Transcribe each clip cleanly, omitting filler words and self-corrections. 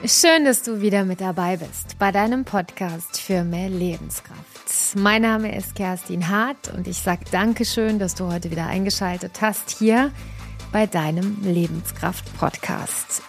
Schön, dass du wieder mit dabei bist bei deinem Podcast für mehr Lebenskraft. Mein Name ist Kerstin Hart und ich sage Dankeschön, dass du heute wieder eingeschaltet hast hier bei deinem Lebenskraft-Podcast.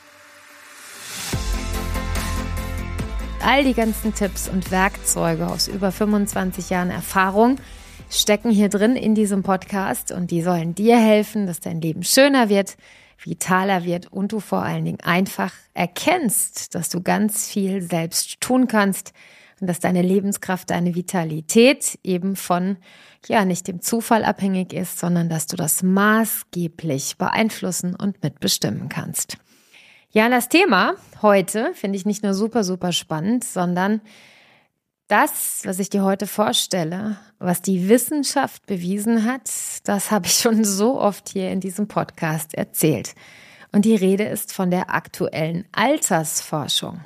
All die ganzen Tipps und Werkzeuge aus über 25 Jahren Erfahrung stecken hier drin in diesem Podcast und die sollen dir helfen, dass dein Leben schöner wird, vitaler wird und du vor allen Dingen einfach erkennst, dass du ganz viel selbst tun kannst und dass deine Lebenskraft, deine Vitalität eben von, nicht dem Zufall abhängig ist, sondern dass du das maßgeblich beeinflussen und mitbestimmen kannst. Ja, das Thema heute finde ich nicht nur super, super spannend, sondern das, was ich dir heute vorstelle, was die Wissenschaft bewiesen hat, das habe ich schon so oft hier in diesem Podcast erzählt. Und die Rede ist von der aktuellen Altersforschung.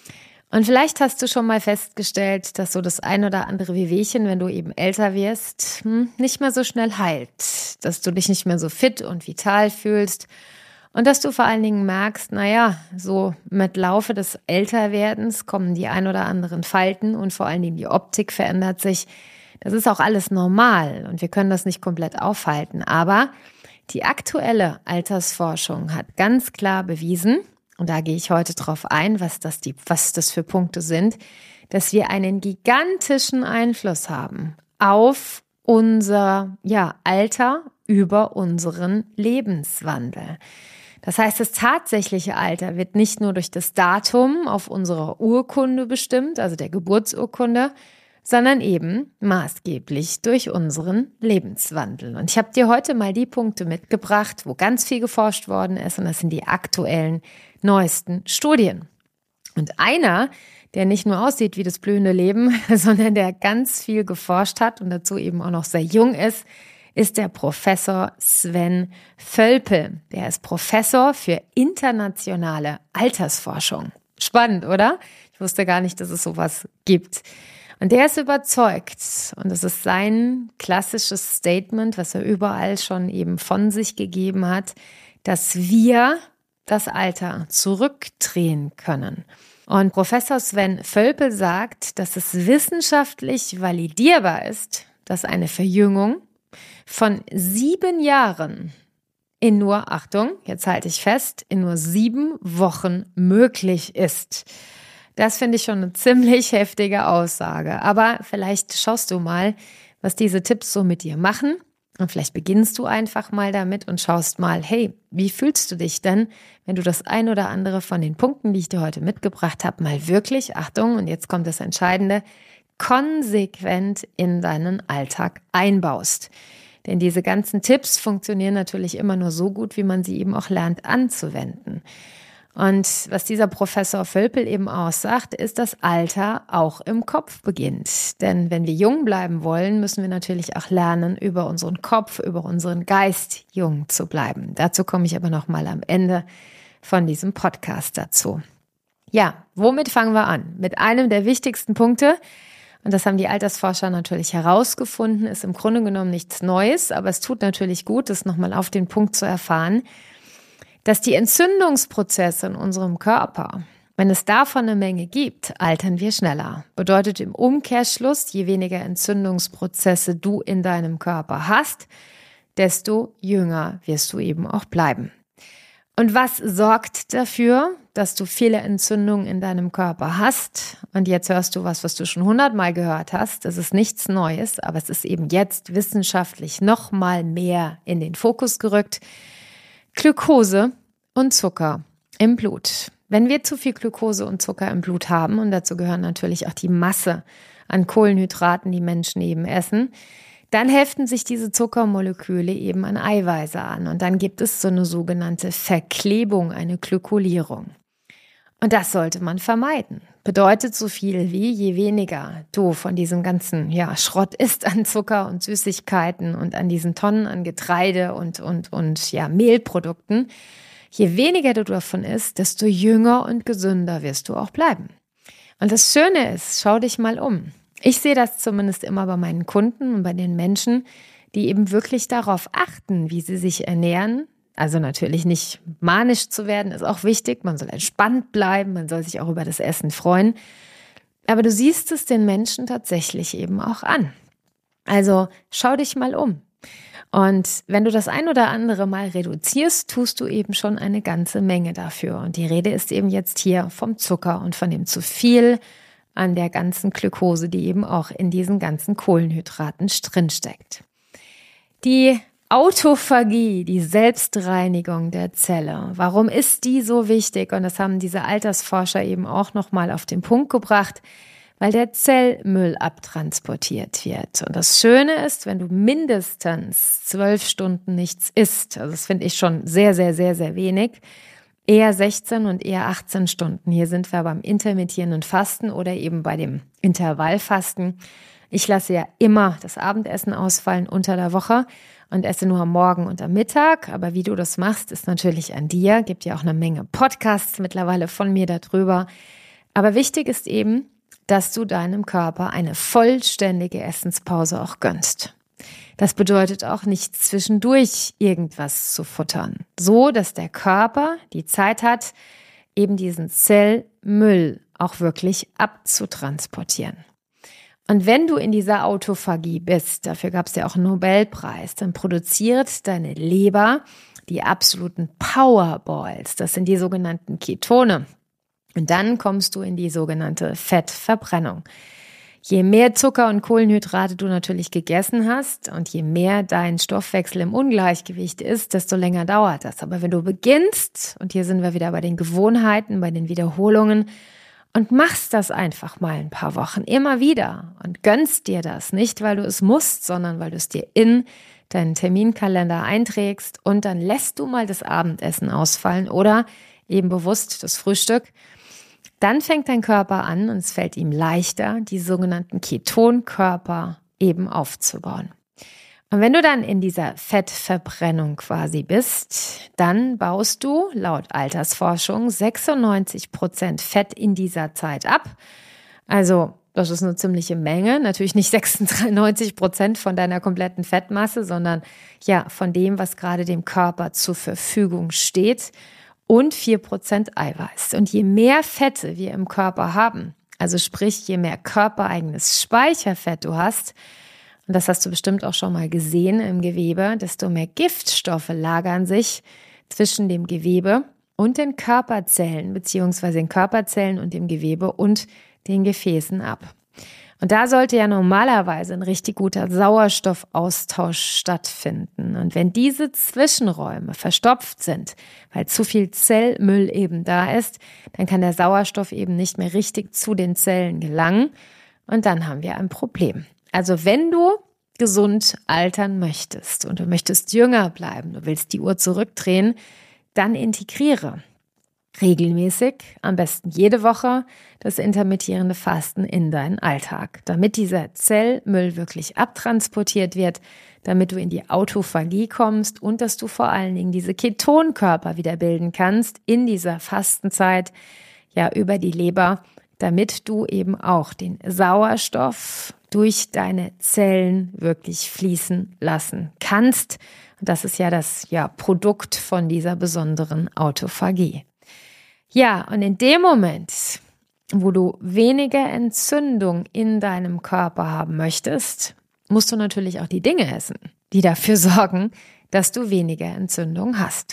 Und vielleicht hast du schon mal festgestellt, dass so das ein oder andere Wehwehchen, wenn du eben älter wirst, nicht mehr so schnell heilt. Dass du dich nicht mehr so fit und vital fühlst. Und dass du vor allen Dingen merkst, so mit Laufe des Älterwerdens kommen die ein oder anderen Falten und vor allen Dingen die Optik verändert sich. Das ist auch alles normal und wir können das nicht komplett aufhalten. Aber die aktuelle Altersforschung hat ganz klar bewiesen, und da gehe ich heute drauf ein, was das für Punkte sind, dass wir einen gigantischen Einfluss haben auf unser Alter über unseren Lebenswandel. Das heißt, das tatsächliche Alter wird nicht nur durch das Datum auf unserer Urkunde bestimmt, also der Geburtsurkunde, sondern eben maßgeblich durch unseren Lebenswandel. Und ich habe dir heute mal die Punkte mitgebracht, wo ganz viel geforscht worden ist, und das sind die aktuellen, neuesten Studien. Und einer, der nicht nur aussieht wie das blühende Leben, sondern der ganz viel geforscht hat und dazu eben auch noch sehr jung ist der Professor Sven Völpel. Der ist Professor für internationale Altersforschung. Spannend, oder? Ich wusste gar nicht, dass es sowas gibt. Und der ist überzeugt, und das ist sein klassisches Statement, was er überall schon eben von sich gegeben hat, dass wir das Alter zurückdrehen können. Und Professor Sven Völpel sagt, dass es wissenschaftlich validierbar ist, dass eine Verjüngung von 7 Jahren in nur, Achtung, jetzt halte ich fest, in nur 7 Wochen möglich ist. Das finde ich schon eine ziemlich heftige Aussage. Aber vielleicht schaust du mal, was diese Tipps so mit dir machen. Und vielleicht beginnst du einfach mal damit und schaust mal, hey, wie fühlst du dich denn, wenn du das ein oder andere von den Punkten, die ich dir heute mitgebracht habe, mal wirklich, Achtung, und jetzt kommt das Entscheidende, konsequent in deinen Alltag einbaust. Denn diese ganzen Tipps funktionieren natürlich immer nur so gut, wie man sie eben auch lernt anzuwenden. Und was dieser Professor Völpel eben aussagt, ist, dass Alter auch im Kopf beginnt. Denn wenn wir jung bleiben wollen, müssen wir natürlich auch lernen, über unseren Kopf, über unseren Geist jung zu bleiben. Dazu komme ich aber nochmal am Ende von diesem Podcast dazu. Ja, womit fangen wir an? Mit einem der wichtigsten Punkte. Und das haben die Altersforscher natürlich herausgefunden, ist im Grunde genommen nichts Neues, aber es tut natürlich gut, das nochmal auf den Punkt zu erfahren, dass die Entzündungsprozesse in unserem Körper, wenn es davon eine Menge gibt, altern wir schneller. Bedeutet im Umkehrschluss, je weniger Entzündungsprozesse du in deinem Körper hast, desto jünger wirst du eben auch bleiben. Und was sorgt dafür, dass du viele Entzündungen in deinem Körper hast? Und jetzt hörst du was du schon 100-mal gehört hast. Das ist nichts Neues, aber es ist eben jetzt wissenschaftlich noch mal mehr in den Fokus gerückt. Glucose und Zucker im Blut. Wenn wir zu viel Glucose und Zucker im Blut haben, und dazu gehören natürlich auch die Masse an Kohlenhydraten, die Menschen eben essen, dann heften sich diese Zuckermoleküle eben an Eiweiße an und dann gibt es so eine sogenannte Verklebung, eine Glykolierung. Und das sollte man vermeiden. Bedeutet so viel wie, je weniger du von diesem ganzen Schrott isst an Zucker und Süßigkeiten und an diesen Tonnen an Getreide und Mehlprodukten, je weniger du davon isst, desto jünger und gesünder wirst du auch bleiben. Und das Schöne ist, schau dich mal um. Ich sehe das zumindest immer bei meinen Kunden und bei den Menschen, die eben wirklich darauf achten, wie sie sich ernähren, Also natürlich nicht manisch zu werden, ist auch wichtig. Man soll entspannt bleiben, man soll sich auch über das Essen freuen. Aber du siehst es den Menschen tatsächlich eben auch an. Also schau dich mal um. Und wenn du das ein oder andere mal reduzierst, tust du eben schon eine ganze Menge dafür. Und die Rede ist eben jetzt hier vom Zucker und von dem zu viel an der ganzen Glukose, die eben auch in diesen ganzen Kohlenhydraten drinsteckt. Die Autophagie, die Selbstreinigung der Zelle. Warum ist die so wichtig? Und das haben diese Altersforscher eben auch nochmal auf den Punkt gebracht, weil der Zellmüll abtransportiert wird. Und das Schöne ist, wenn du mindestens 12 Stunden nichts isst, also das finde ich schon sehr, sehr, sehr, sehr wenig, eher 16 und eher 18 Stunden. Hier sind wir beim intermittierenden Fasten oder eben bei dem Intervallfasten. Ich lasse ja immer das Abendessen ausfallen unter der Woche und esse nur am Morgen und am Mittag. Aber wie du das machst, ist natürlich an dir. Gibt ja auch eine Menge Podcasts mittlerweile von mir darüber. Aber wichtig ist eben, dass du deinem Körper eine vollständige Essenspause auch gönnst. Das bedeutet auch nicht zwischendurch irgendwas zu futtern, so dass der Körper die Zeit hat, eben diesen Zellmüll auch wirklich abzutransportieren. Und wenn du in dieser Autophagie bist, dafür gab es ja auch einen Nobelpreis, dann produziert deine Leber die absoluten Powerballs, das sind die sogenannten Ketone. Und dann kommst du in die sogenannte Fettverbrennung. Je mehr Zucker und Kohlenhydrate du natürlich gegessen hast und je mehr dein Stoffwechsel im Ungleichgewicht ist, desto länger dauert das. Aber wenn du beginnst, und hier sind wir wieder bei den Gewohnheiten, bei den Wiederholungen, und machst das einfach mal ein paar Wochen immer wieder und gönnst dir das, nicht weil du es musst, sondern weil du es dir in deinen Terminkalender einträgst und dann lässt du mal das Abendessen ausfallen oder eben bewusst das Frühstück, dann fängt dein Körper an und es fällt ihm leichter, die sogenannten Ketonkörper eben aufzubauen. Und wenn du dann in dieser Fettverbrennung quasi bist, dann baust du laut Altersforschung 96% Fett in dieser Zeit ab. Also das ist eine ziemliche Menge. Natürlich nicht 96% von deiner kompletten Fettmasse, sondern ja von dem, was gerade dem Körper zur Verfügung steht. Und 4% Eiweiß. Und je mehr Fette wir im Körper haben, also sprich, je mehr körpereigenes Speicherfett du hast, und das hast du bestimmt auch schon mal gesehen im Gewebe, desto mehr Giftstoffe lagern sich zwischen dem Gewebe und den Körperzellen, beziehungsweise den Körperzellen und dem Gewebe und den Gefäßen ab. Und da sollte ja normalerweise ein richtig guter Sauerstoffaustausch stattfinden. Und wenn diese Zwischenräume verstopft sind, weil zu viel Zellmüll eben da ist, dann kann der Sauerstoff eben nicht mehr richtig zu den Zellen gelangen. Und dann haben wir ein Problem. Also wenn du gesund altern möchtest und du möchtest jünger bleiben, du willst die Uhr zurückdrehen, dann integriere regelmäßig, am besten jede Woche, das intermittierende Fasten in deinen Alltag, damit dieser Zellmüll wirklich abtransportiert wird, damit du in die Autophagie kommst und dass du vor allen Dingen diese Ketonkörper wieder bilden kannst in dieser Fastenzeit, ja über die Leber, damit du eben auch den Sauerstoff durch deine Zellen wirklich fließen lassen kannst. Und das ist ja das Produkt von dieser besonderen Autophagie. Ja, und in dem Moment, wo du weniger Entzündung in deinem Körper haben möchtest, musst du natürlich auch die Dinge essen, die dafür sorgen, dass du weniger Entzündung hast.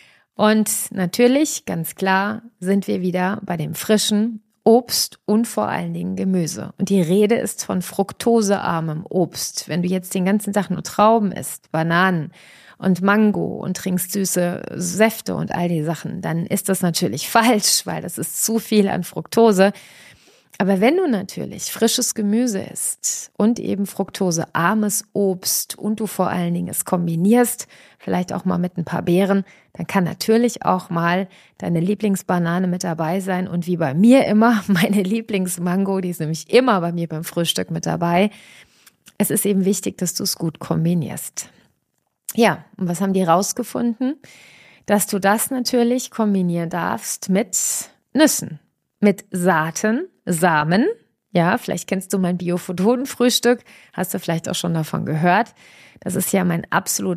Und natürlich, ganz klar, sind wir wieder bei dem frischen Obst und vor allen Dingen Gemüse. Und die Rede ist von fruktosearmem Obst. Wenn du jetzt den ganzen Tag nur Trauben isst, Bananen und Mango und trinkst süße Säfte und all die Sachen, dann ist das natürlich falsch, weil das ist zu viel an Fructose. Aber wenn du natürlich frisches Gemüse isst und eben fruktosearmes Obst und du vor allen Dingen es kombinierst, vielleicht auch mal mit ein paar Beeren, dann kann natürlich auch mal deine Lieblingsbanane mit dabei sein und wie bei mir immer, meine Lieblingsmango, die ist nämlich immer bei mir beim Frühstück mit dabei. Es ist eben wichtig, dass du es gut kombinierst. Ja, und was haben die rausgefunden? Dass du das natürlich kombinieren darfst mit Nüssen, mit Saaten, Samen. Ja, vielleicht kennst du mein Biophoton-Frühstück, hast du vielleicht auch schon davon gehört. Das ist ja mein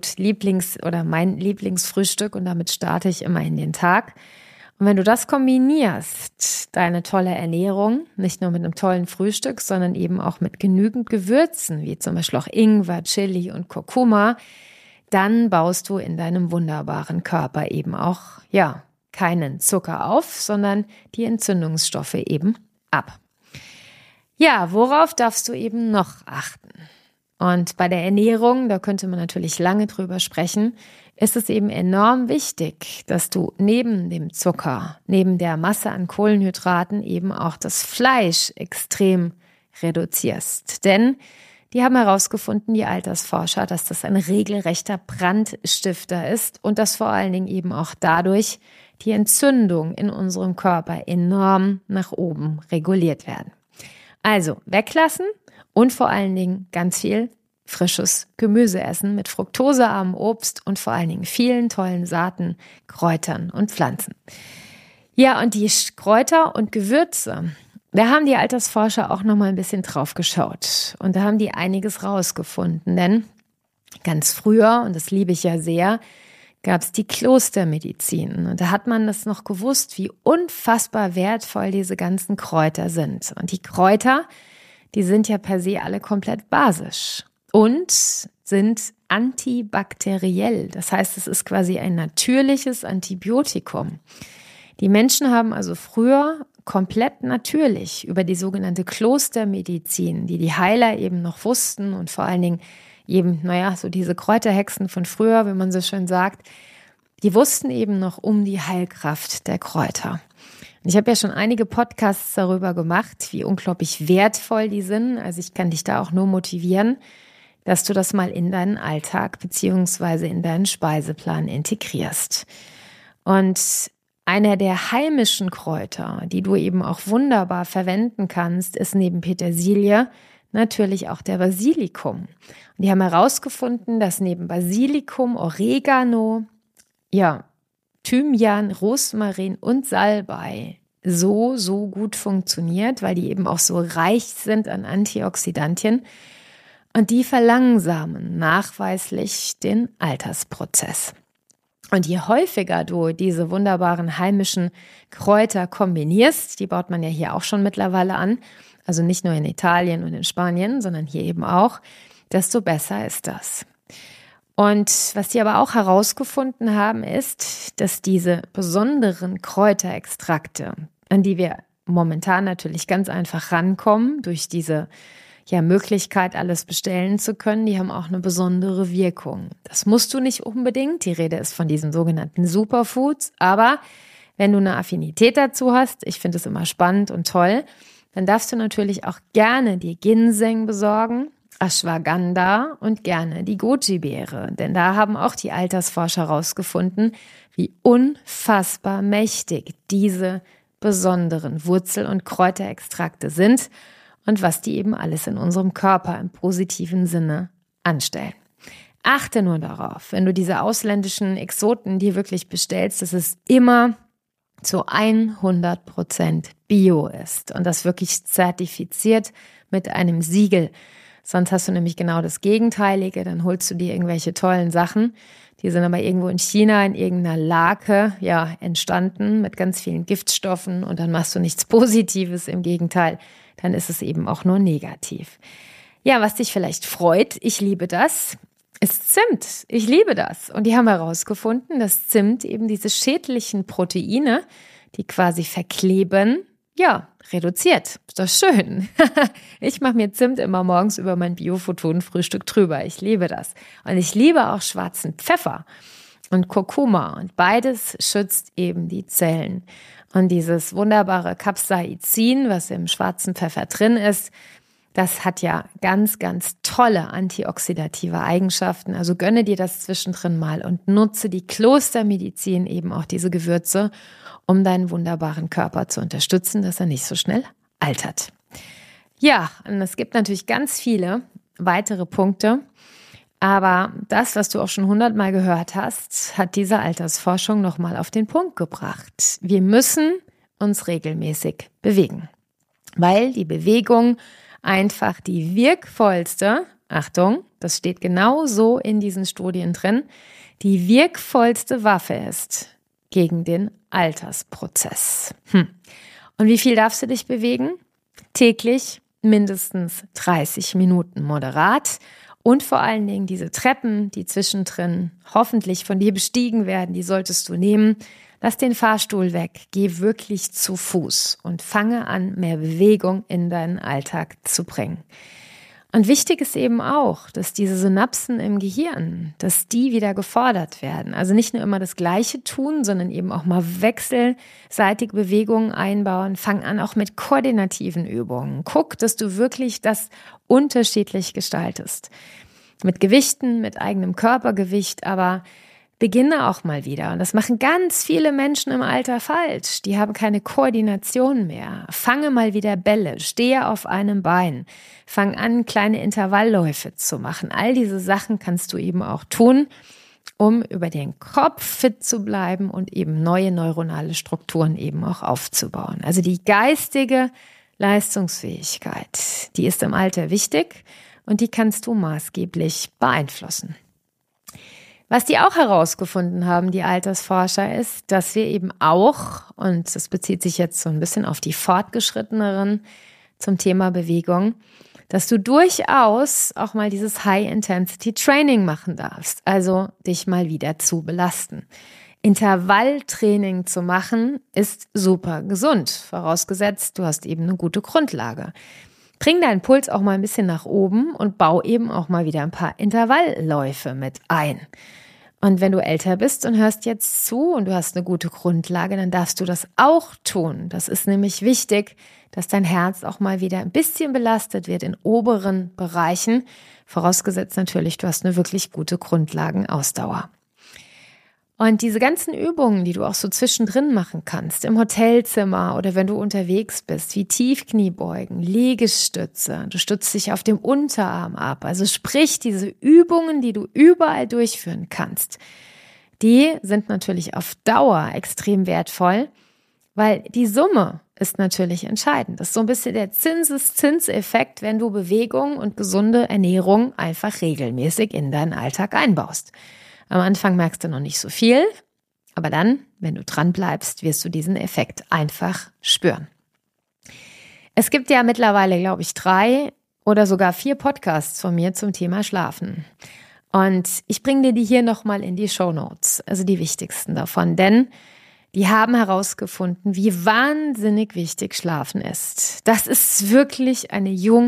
mein Lieblingsfrühstück und damit starte ich immer in den Tag. Und wenn du das kombinierst, deine tolle Ernährung, nicht nur mit einem tollen Frühstück, sondern eben auch mit genügend Gewürzen, wie zum Beispiel auch Ingwer, Chili und Kurkuma, dann baust du in deinem wunderbaren Körper eben auch, keinen Zucker auf, sondern die Entzündungsstoffe eben ab. Ja, worauf darfst du eben noch achten? Und bei der Ernährung, da könnte man natürlich lange drüber sprechen, ist es eben enorm wichtig, dass du neben dem Zucker, neben der Masse an Kohlenhydraten eben auch das Fleisch extrem reduzierst. Denn die haben herausgefunden, die Altersforscher, dass das ein regelrechter Brandstifter ist und dass vor allen Dingen eben auch dadurch die Entzündung in unserem Körper enorm nach oben reguliert werden. Also weglassen und vor allen Dingen ganz viel frisches Gemüse essen mit fruktosearmem Obst und vor allen Dingen vielen tollen Saaten, Kräutern und Pflanzen. Ja, und die Kräuter und Gewürze, da haben die Altersforscher auch noch mal ein bisschen drauf geschaut und da haben die einiges rausgefunden, denn ganz früher, und das liebe ich ja sehr, gab es die Klostermedizin. Und da hat man das noch gewusst, wie unfassbar wertvoll diese ganzen Kräuter sind. Und die Kräuter, die sind ja per se alle komplett basisch und sind antibakteriell. Das heißt, es ist quasi ein natürliches Antibiotikum. Die Menschen haben also früher komplett natürlich über die sogenannte Klostermedizin, die Heiler eben noch wussten und vor allen Dingen eben, so diese Kräuterhexen von früher, wie man so schön sagt, die wussten eben noch um die Heilkraft der Kräuter. Und ich habe ja schon einige Podcasts darüber gemacht, wie unglaublich wertvoll die sind. Also ich kann dich da auch nur motivieren, dass du das mal in deinen Alltag beziehungsweise in deinen Speiseplan integrierst. Und einer der heimischen Kräuter, die du eben auch wunderbar verwenden kannst, ist neben Petersilie natürlich auch der Basilikum. Und die haben herausgefunden, dass neben Basilikum, Oregano, Thymian, Rosmarin und Salbei so gut funktioniert, weil die eben auch so reich sind an Antioxidantien und die verlangsamen nachweislich den Altersprozess. Und je häufiger du diese wunderbaren heimischen Kräuter kombinierst, die baut man ja hier auch schon mittlerweile an, also nicht nur in Italien und in Spanien, sondern hier eben auch, desto besser ist das. Und was die aber auch herausgefunden haben, ist, dass diese besonderen Kräuterextrakte, an die wir momentan natürlich ganz einfach rankommen, durch diese Möglichkeit, alles bestellen zu können, die haben auch eine besondere Wirkung. Das musst du nicht unbedingt, die Rede ist von diesen sogenannten Superfoods, aber wenn du eine Affinität dazu hast, ich finde es immer spannend und toll, dann darfst du natürlich auch gerne die Ginseng besorgen, Ashwagandha und gerne die Goji-Beere. Denn da haben auch die Altersforscher herausgefunden, wie unfassbar mächtig diese besonderen Wurzel- und Kräuterextrakte sind und was die eben alles in unserem Körper im positiven Sinne anstellen. Achte nur darauf, wenn du diese ausländischen Exoten dir wirklich bestellst, dass es immer zu 100% Bio ist und das wirklich zertifiziert mit einem Siegel. Sonst hast du nämlich genau das Gegenteilige, dann holst du dir irgendwelche tollen Sachen, die sind aber irgendwo in China in irgendeiner Lake entstanden mit ganz vielen Giftstoffen und dann machst du nichts Positives, im Gegenteil, dann ist es eben auch nur negativ. Ja, was dich vielleicht freut, ich liebe das, ist Zimt. Ich liebe das. Und die haben herausgefunden, dass Zimt eben diese schädlichen Proteine, die quasi verkleben, reduziert. Ist doch schön. Ich mache mir Zimt immer morgens über mein Bio-Photon-Frühstück drüber. Ich liebe das. Und ich liebe auch schwarzen Pfeffer und Kurkuma. Und beides schützt eben die Zellen. Und dieses wunderbare Capsaicin, was im schwarzen Pfeffer drin ist, das hat ja ganz, ganz tolle antioxidative Eigenschaften. Also gönne dir das zwischendrin mal und nutze die Klostermedizin, eben auch diese Gewürze, um deinen wunderbaren Körper zu unterstützen, dass er nicht so schnell altert. Ja, und es gibt natürlich ganz viele weitere Punkte. Aber das, was du auch schon 100-mal gehört hast, hat diese Altersforschung nochmal auf den Punkt gebracht. Wir müssen uns regelmäßig bewegen, weil die Bewegung einfach die wirkvollste Achtung, das steht genau so in diesen Studien drin, die wirkvollste Waffe ist gegen den Altersprozess. Und wie viel darfst du dich bewegen? Täglich mindestens 30 Minuten moderat und vor allen Dingen diese Treppen, die zwischendrin hoffentlich von dir bestiegen werden, die solltest du nehmen. Lass den Fahrstuhl weg, geh wirklich zu Fuß und fange an, mehr Bewegung in deinen Alltag zu bringen. Und wichtig ist eben auch, dass diese Synapsen im Gehirn, dass die wieder gefordert werden. Also nicht nur immer das Gleiche tun, sondern eben auch mal wechselseitige Bewegungen einbauen. Fang an auch mit koordinativen Übungen. Guck, dass du wirklich das unterschiedlich gestaltest. Mit Gewichten, mit eigenem Körpergewicht, aber beginne auch mal wieder. Und das machen ganz viele Menschen im Alter falsch. Die haben keine Koordination mehr. Fange mal wieder Bälle, stehe auf einem Bein. Fang an, kleine Intervallläufe zu machen. All diese Sachen kannst du eben auch tun, um über den Kopf fit zu bleiben und eben neue neuronale Strukturen eben auch aufzubauen. Also die geistige Leistungsfähigkeit, die ist im Alter wichtig und die kannst du maßgeblich beeinflussen. Was die auch herausgefunden haben, die Altersforscher, ist, dass wir eben auch, und das bezieht sich jetzt so ein bisschen auf die Fortgeschritteneren zum Thema Bewegung, dass du durchaus auch mal dieses High-Intensity-Training machen darfst, also dich mal wieder zu belasten. Intervalltraining zu machen ist super gesund, vorausgesetzt, du hast eben eine gute Grundlage. Bring deinen Puls auch mal ein bisschen nach oben und bau eben auch mal wieder ein paar Intervallläufe mit ein. Und wenn du älter bist und hörst jetzt zu und du hast eine gute Grundlage, dann darfst du das auch tun. Das ist nämlich wichtig, dass dein Herz auch mal wieder ein bisschen belastet wird in oberen Bereichen. Vorausgesetzt natürlich, du hast eine wirklich gute Grundlagenausdauer. Und diese ganzen Übungen, die du auch so zwischendrin machen kannst, im Hotelzimmer oder wenn du unterwegs bist, wie Tiefkniebeugen, Liegestütze, du stützt dich auf dem Unterarm ab. Also sprich, diese Übungen, die du überall durchführen kannst, die sind natürlich auf Dauer extrem wertvoll, weil die Summe ist natürlich entscheidend. Das ist so ein bisschen der Zinseszinseffekt, wenn du Bewegung und gesunde Ernährung einfach regelmäßig in deinen Alltag einbaust. Am Anfang merkst du noch nicht so viel, aber dann, wenn du dran bleibst, wirst du diesen Effekt einfach spüren. Es gibt ja mittlerweile, glaube ich, 3 oder sogar 4 Podcasts von mir zum Thema Schlafen. Und ich bringe dir die hier nochmal in die Shownotes, also die wichtigsten davon, denn die haben herausgefunden, wie wahnsinnig wichtig Schlafen ist. Das ist wirklich eine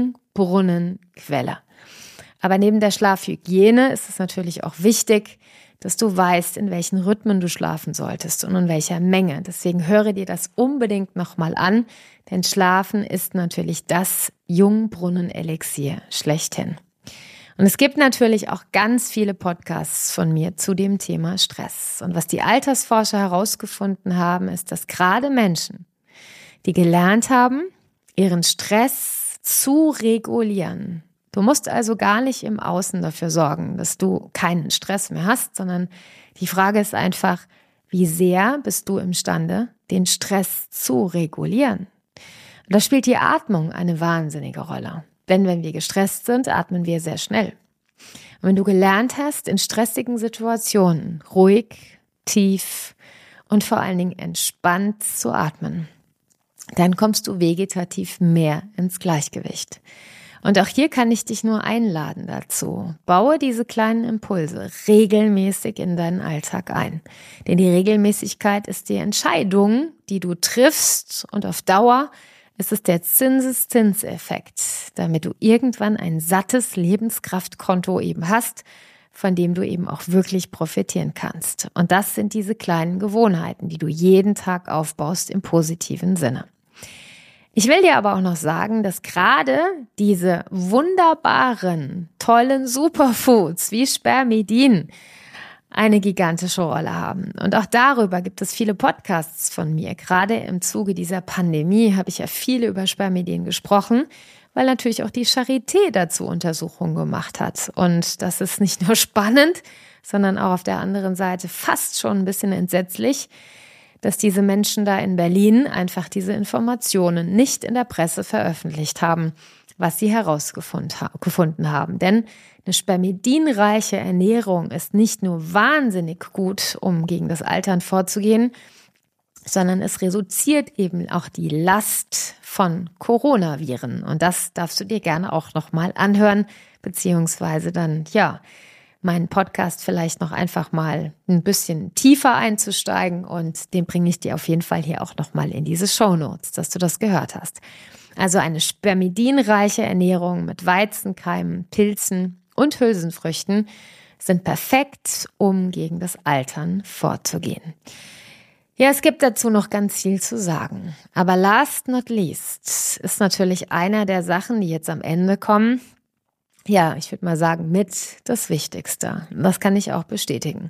Jungbrunnenquelle. Aber neben der Schlafhygiene ist es natürlich auch wichtig, dass du weißt, in welchen Rhythmen du schlafen solltest und in welcher Menge. Deswegen höre dir das unbedingt nochmal an, denn Schlafen ist natürlich das Jungbrunnen-Elixier schlechthin. Und es gibt natürlich auch ganz viele Podcasts von mir zu dem Thema Stress. Und was die Altersforscher herausgefunden haben, ist, dass gerade Menschen, die gelernt haben, ihren Stress zu regulieren. Du musst also gar nicht im Außen dafür sorgen, dass du keinen Stress mehr hast, sondern die Frage ist einfach, wie sehr bist du imstande, den Stress zu regulieren? Und da spielt die Atmung eine wahnsinnige Rolle. Denn wenn wir gestresst sind, atmen wir sehr schnell. Und wenn du gelernt hast, in stressigen Situationen ruhig, tief und vor allen Dingen entspannt zu atmen, dann kommst du vegetativ mehr ins Gleichgewicht. Und auch hier kann ich dich nur einladen dazu. Baue diese kleinen Impulse regelmäßig in deinen Alltag ein. Denn die Regelmäßigkeit ist die Entscheidung, die du triffst, und auf Dauer ist es der Zinseszinseffekt, damit du irgendwann ein sattes Lebenskraftkonto eben hast, von dem du eben auch wirklich profitieren kannst. Und das sind diese kleinen Gewohnheiten, die du jeden Tag aufbaust im positiven Sinne. Ich will dir aber auch noch sagen, dass gerade diese wunderbaren, tollen Superfoods wie Spermidin eine gigantische Rolle haben. Und auch darüber gibt es viele Podcasts von mir. Gerade im Zuge dieser Pandemie habe ich ja viel über Spermidin gesprochen, weil natürlich auch die Charité dazu Untersuchungen gemacht hat. Und das ist nicht nur spannend, sondern auch auf der anderen Seite fast schon ein bisschen entsetzlich, dass diese Menschen da in Berlin einfach diese Informationen nicht in der Presse veröffentlicht haben. was sie herausgefunden haben. Denn eine spermidinreiche Ernährung ist nicht nur wahnsinnig gut, um gegen das Altern vorzugehen, sondern es reduziert eben auch die Last von Coronaviren. Und das darfst du dir gerne auch nochmal anhören, beziehungsweise dann, meinen Podcast vielleicht noch einfach mal ein bisschen tiefer einzusteigen, und den bringe ich dir auf jeden Fall hier auch nochmal in diese Shownotes, dass du das gehört hast. Also eine spermidinreiche Ernährung mit Weizenkeimen, Pilzen und Hülsenfrüchten sind perfekt, um gegen das Altern vorzugehen. Ja, es gibt dazu noch ganz viel zu sagen. Aber last not least ist natürlich einer der Sachen, die jetzt am Ende kommen, ja, ich würde mal sagen, mit das Wichtigste. Das kann ich auch bestätigen.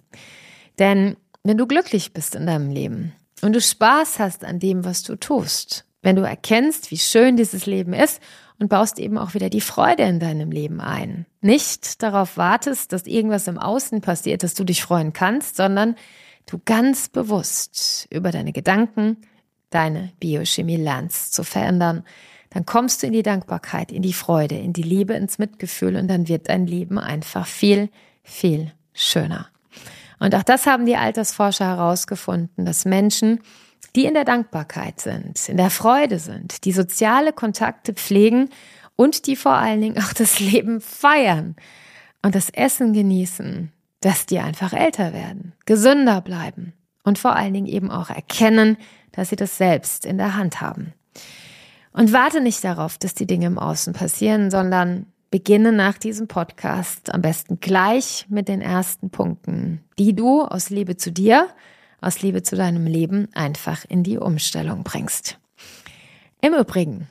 Denn wenn du glücklich bist in deinem Leben und du Spaß hast an dem, was du tust, wenn du erkennst, wie schön dieses Leben ist und baust eben auch wieder die Freude in deinem Leben ein, nicht darauf wartest, dass irgendwas im Außen passiert, dass du dich freuen kannst, sondern du ganz bewusst über deine Gedanken, deine Biochemie lernst zu verändern, dann kommst du in die Dankbarkeit, in die Freude, in die Liebe, ins Mitgefühl, und dann wird dein Leben einfach viel, viel schöner. Und auch das haben die Altersforscher herausgefunden, dass Menschen, die in der Dankbarkeit sind, in der Freude sind, die soziale Kontakte pflegen und die vor allen Dingen auch das Leben feiern und das Essen genießen, dass die einfach älter werden, gesünder bleiben und vor allen Dingen eben auch erkennen, dass sie das selbst in der Hand haben. Und warte nicht darauf, dass die Dinge im Außen passieren, sondern beginne nach diesem Podcast am besten gleich mit den ersten Punkten, die du aus Liebe zu dir, aus Liebe zu deinem Leben einfach in die Umstellung bringst. Im Übrigen,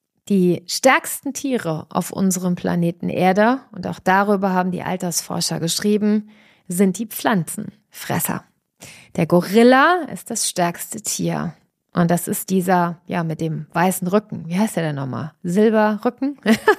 die stärksten Tiere auf unserem Planeten Erde, und auch darüber haben die Altersforscher geschrieben, sind die Pflanzenfresser. Der Gorilla ist das stärkste Tier. Und das ist dieser, mit dem weißen Rücken. Wie heißt der denn nochmal? Silberrücken?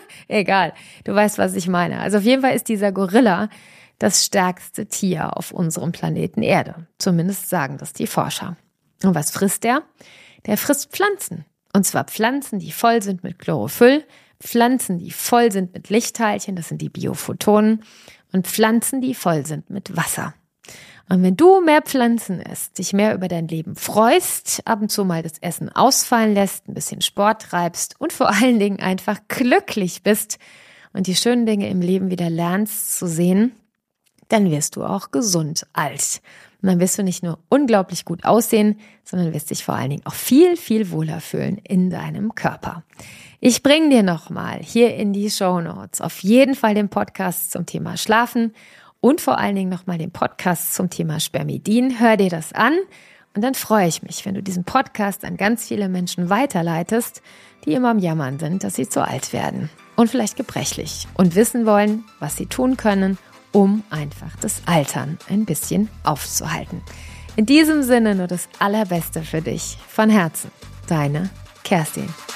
Egal, du weißt, was ich meine. Also auf jeden Fall ist dieser Gorilla das stärkste Tier auf unserem Planeten Erde. Zumindest sagen das die Forscher. Und was frisst der? Der frisst Pflanzen. Und zwar Pflanzen, die voll sind mit Chlorophyll, Pflanzen, die voll sind mit Lichtteilchen, das sind die Biophotonen, und Pflanzen, die voll sind mit Wasser. Und wenn du mehr Pflanzen isst, dich mehr über dein Leben freust, ab und zu mal das Essen ausfallen lässt, ein bisschen Sport treibst und vor allen Dingen einfach glücklich bist und die schönen Dinge im Leben wieder lernst zu sehen, dann wirst du auch gesund alt. Und dann wirst du nicht nur unglaublich gut aussehen, sondern wirst dich vor allen Dingen auch viel, viel wohler fühlen in deinem Körper. Ich bringe dir nochmal hier in die Shownotes auf jeden Fall den Podcast zum Thema Schlafen und vor allen Dingen nochmal den Podcast zum Thema Spermidin. Hör dir das an und dann freue ich mich, wenn du diesen Podcast an ganz viele Menschen weiterleitest, die immer am Jammern sind, dass sie zu alt werden und vielleicht gebrechlich und wissen wollen, was sie tun können, um einfach das Altern ein bisschen aufzuhalten. In diesem Sinne nur das Allerbeste für dich. Von Herzen, deine Kerstin.